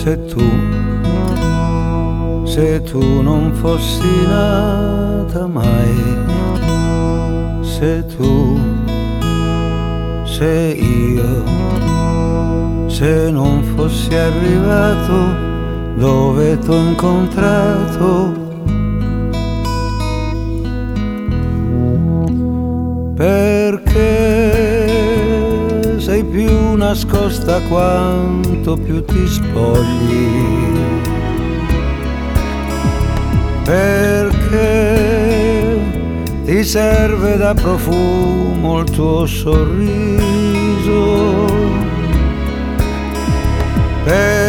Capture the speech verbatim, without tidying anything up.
se tu, se tu non fossi nata mai, se tu, se io, se non fossi arrivato dove t'ho incontrato, perché sei più nascosta quanto più ti spogli, perché ti serve da profumo il tuo sorriso,